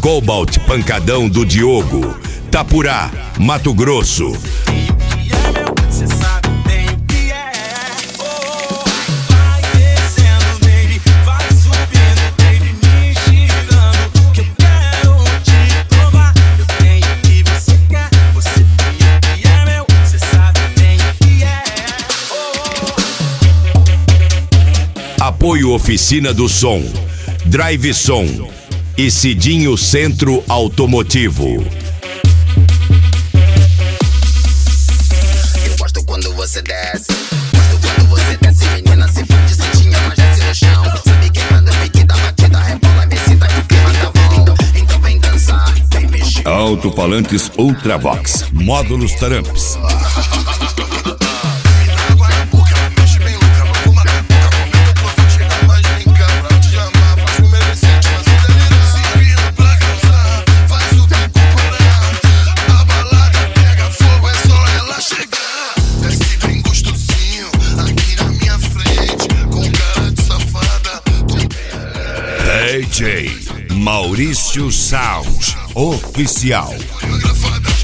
Cobalt Pancadão do Diogo, Tapurá, Mato Grosso. Apoio Oficina do Som, Drive Som e Cidinho Centro Automotivo. Eu gosto quando você desce. Gosto quando você desce, menina, se faz de santinha, mas desce no chão. Sabe quem manda pique da batida, rebola, me sinta que o clima tá bom. Então vem dançar, vem mexer. Alto-falantes Ultravox, módulos Taramps. DJ Maurício Sound Oficial.